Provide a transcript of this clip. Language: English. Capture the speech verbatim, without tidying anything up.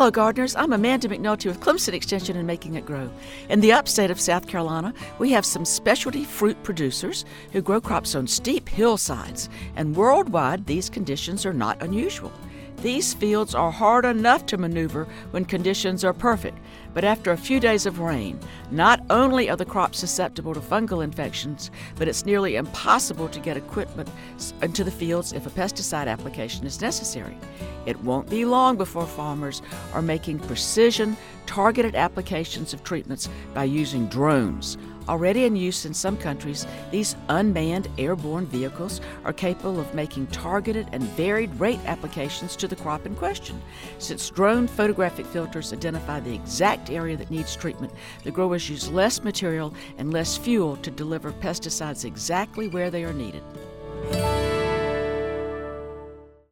Hello, gardeners. I'm Amanda McNulty with Clemson Extension and Making It Grow. In the upstate of South Carolina, we have some specialty fruit producers who grow crops on steep hillsides, and worldwide, these conditions are not unusual. These fields are hard enough to maneuver when conditions are perfect, but after a few days of rain, not only are the crops susceptible to fungal infections, but it's nearly impossible to get equipment into the fields if a pesticide application is necessary. It won't be long before farmers are making precision, targeted applications of treatments by using drones. Already in use in some countries, these unmanned airborne vehicles are capable of making targeted and varied rate applications to the crop in question. Since drone photographic filters identify the exact area that needs treatment, the growers use less material and less fuel to deliver pesticides exactly where they are needed.